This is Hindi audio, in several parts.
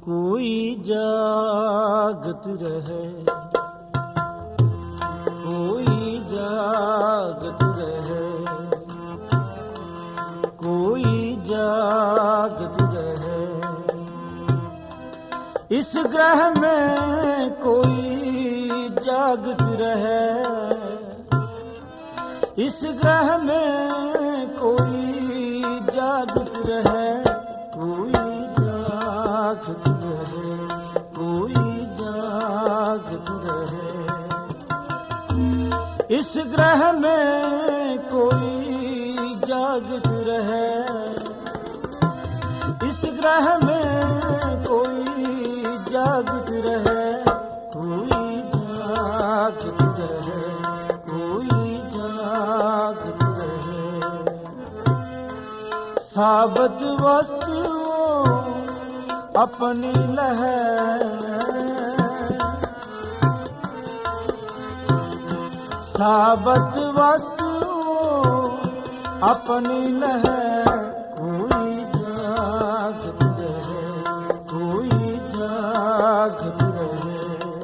कोई जागत रहे, कोई जागत रहे, कोई जागत रहे। इस ग्रह में कोई जागत रहे, इस ग्रह में कोई जागत रहे, कोई जागत रहे, कोई जागत रहे। इस ग्रह में कोई जागत रहे, इस ग्रह में कोई जागत रहे, कोई जागत रहे, कोई जागत रहे। साबत वस्तुओं अपनी लहै, साबत वस्तुओं अपनी लहै, कोई जागत रहे, कोई जागत रहे।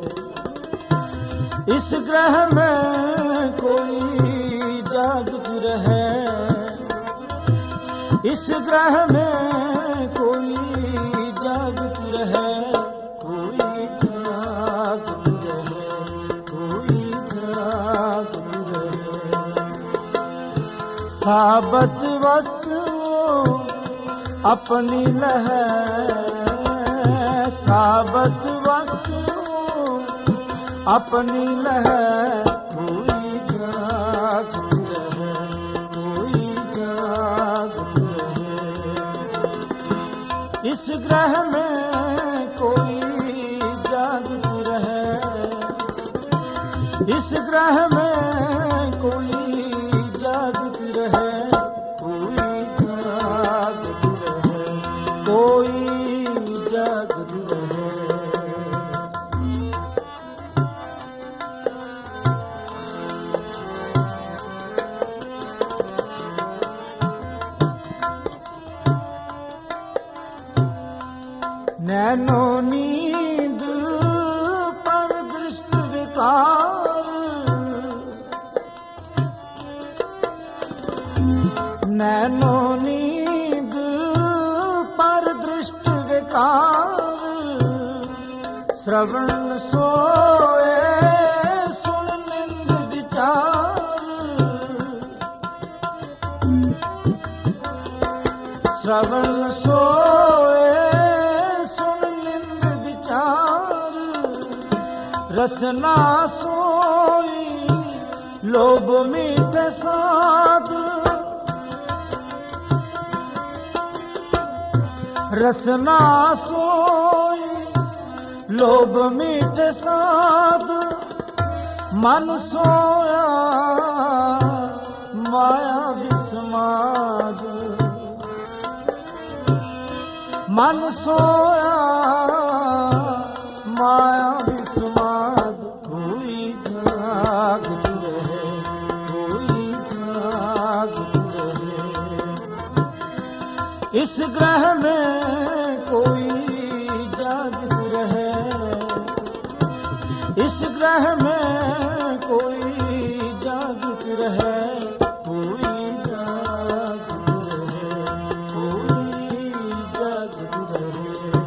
इस ग्रह में कोई जागत रहे, इस ग्रह में कोई जागत रहे, कोई जागत रहे, कोई जागत रहे। साबत वस्तुओं अपनी लहै, साबत वस्तुओं अपनी लहै, कोई जागत रहे, कोई जागत रहे। इस ग्रह में कोई जागत रहे, इस ग्रह में कोई जागत रहे, कोई जागत रहे, कोई जागत रहे। नैनो नींद पर दृष्टि विकार, नैनो नींद पर दृष्टि विकार। श्रवण सोए सुन निंद विचार, श्रवण सोए रसना सोई लोभ मीठ साध, रसना सोई लोभ मीठ साध। मन सोया माया विस्माद, मन सोया माया विस्माद। कोई जागत रहे, कोई जागत रहे। इस ग्रह में कोई जागत रहे, इस ग्रह में कोई जागत रहे, कोई जागत रहे, कोई जागत रहे।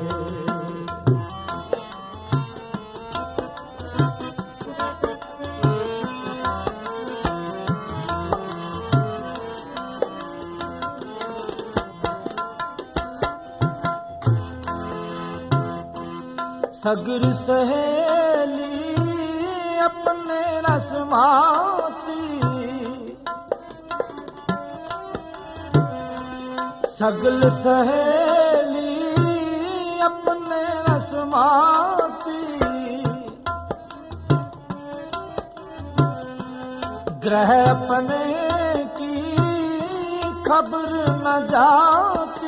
सगर सहेली अपने रस माती, सगल सहेली अपने रस माती। ग्रह अपने की खबर न जाती,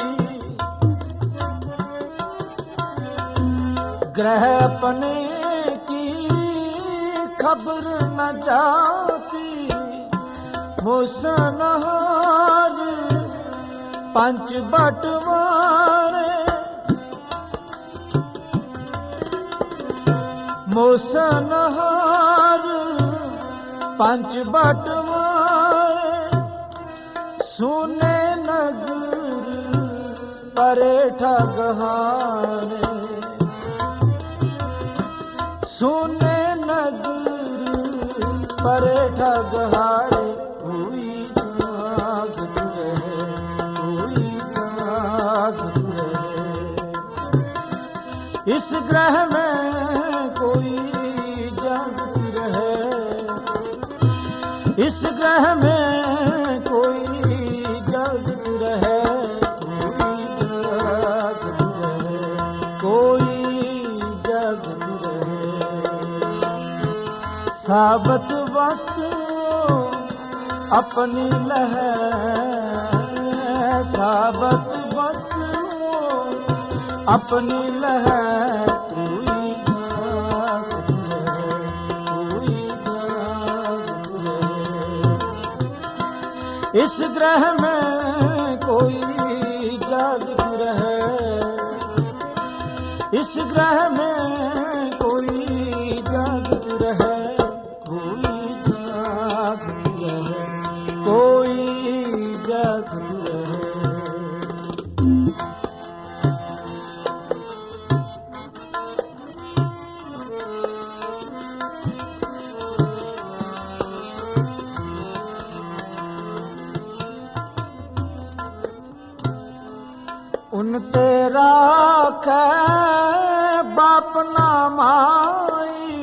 ग्रह अपने की खबर न जाती। होशनहार पंच बटवारे, मोसनहार पंच बटवारे सुने नगर परे ठगहारे सुने नगर परे ठगहारे हुई जागत रहे हुई जागत रहे इस ग्रह में कोई जागत रहे इस ग्रह में कोई जागत रहे कोई जागत रहे साबत वस्तु अपनी लहै साबत वस्तु अपनी लहै इस ग्रह में कोई जागत रहे इस ग्रह में कोई जागत रहे कोई जागत रहे कोई जागत रहे उन तेरा कै बाप ना माई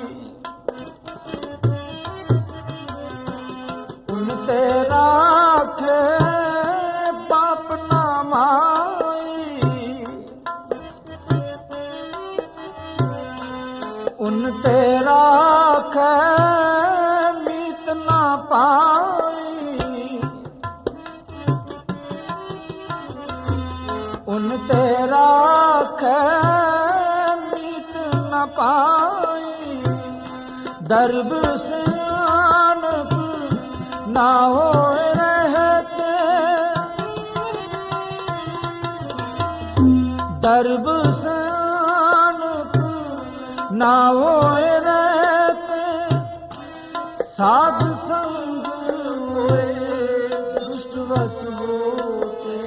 उन तेरा कै बाप ना माई उन तेरा कै मीत ना पाई उन तेरा मीत न पाई दरब सियानप ना हो रहते दरब सियानप ना हो रहते साध संग हुए दुष्ट वस होते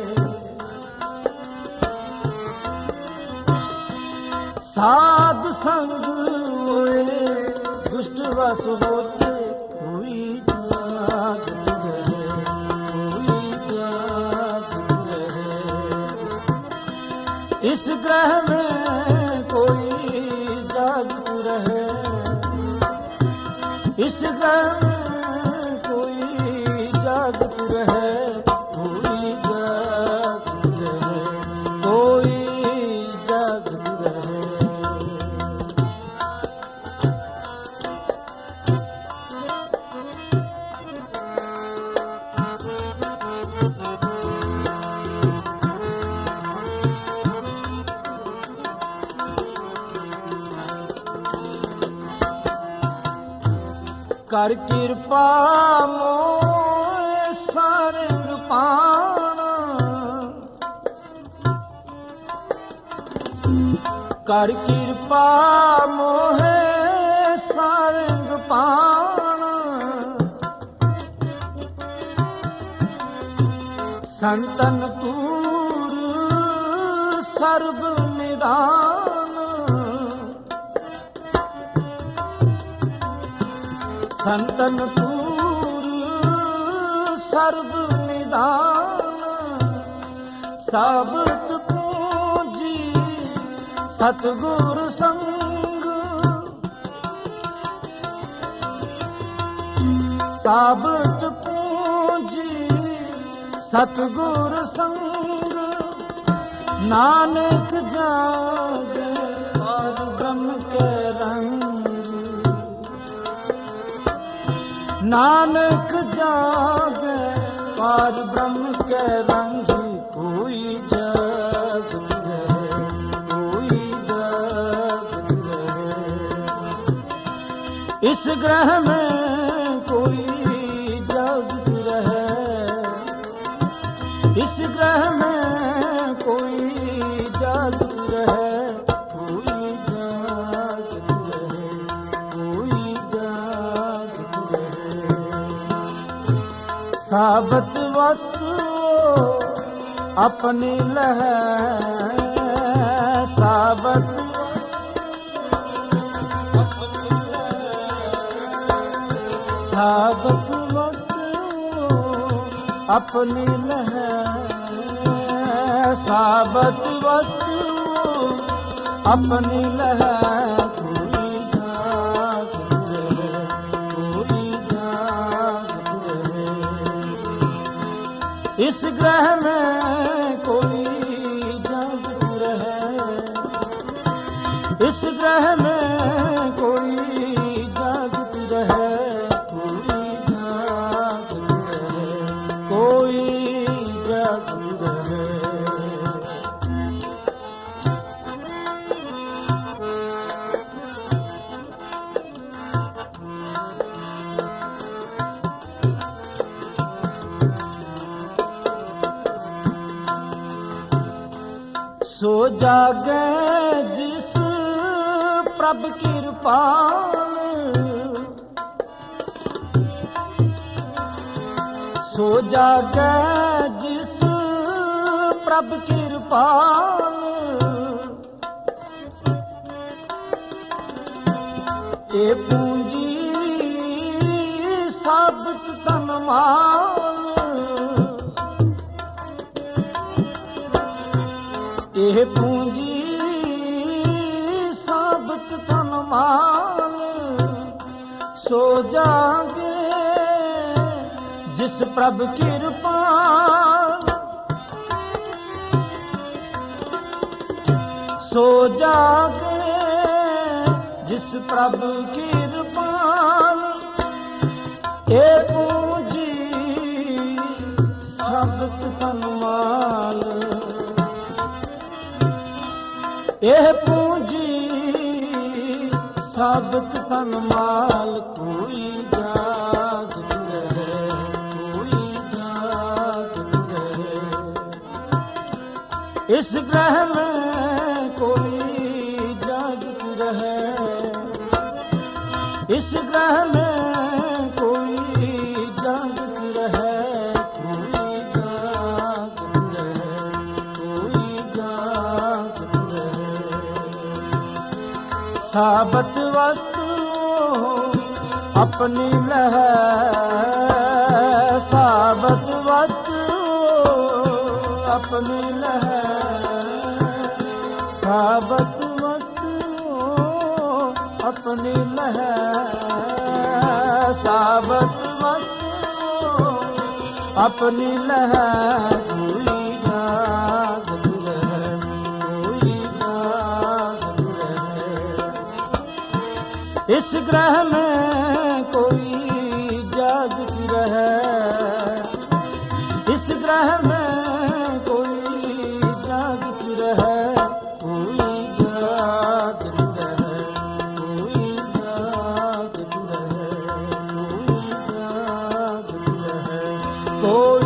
साध संग हुए दुष्ट वस होते हुई जागत रहे हुई जागत रहे इस ग्रह में कोई जागत रहे इस ग्रह में कोई जागत रहे कोई जागत रहे कोई जागत रहे कर कृपा मोह सारंग पाना कर कृपा मोह सारंग पाना संतन तूर सर्व निदान संतन तूर सर्व निदान साबत पूंजी सतगुर संग साबत पूंजी सतगुर संग नानक जागे और ब्रह्म के रंग नानक जागे पार ब्रह्म के रंग कोई जागत रहे कोई जागत रहे इस ग्रह में कोई जागत रहे इस ग्रह में कोई जागत रहे कोई जागत रहे साबत वस्तु अपनी लह, साबत साबत वस्तु अपनी लह, साबत वस्तु अपनी लह। कोई जागत रहे, कोई जागत रहे। इस ग्रह में कोई जागत रहे, इस ग्रह में कोई जागत रहे, कोई जागत रहे, कोई जागत रहे। सो जागे जिस प्रभ कृपाल, सो जागे जिस प्रभ कृपाल। ए पूंजी साबत तन माल, ਇਹ ਪੂੰਜੀ ਸਾਬਤ ਤਨ ਮਾਲ। ਸੋ ਜਾਗੇ ਜਿਸ ਪ੍ਰਭ ਕਿਰਪਾਲ, ਸੋ ਜਾਗੇ ਜਿਸ ਪ੍ਰਭ ਕਿਰਪਾਲ। ਇਹ ਪੂੰਜੀ ਸਾਬਤ ਤਨ ਮਾਲ, ਇਹ ਪੂੰਜੀ ਸਾਬਤ ਤਨ ਮਾਲ। ਕੋਈ ਜਾਗਤ ਰਹੇ, ਕੋਈ ਜਾਗਤ ਰਹੇ। ਇਸ ਗ੍ਰਹ में कोई जागत रहे, इस ग्रह में कोई जागत रहे, कोई जागत रहे, कोई जागत रहे। साबत वस्तु अपनी लह, साबत वस्तु अपनी लह, साबत वस्तु अपनी लह, साबत वस्तु अपनी लह। कोई जागत रहे, कोई जागत रहे। इस ग्रह में कोई जागत रहे, इस ग्रह में कोई जागत रहे, कोई जागत रहे, कोई जागत रहे, कोई जागत रहे, कोई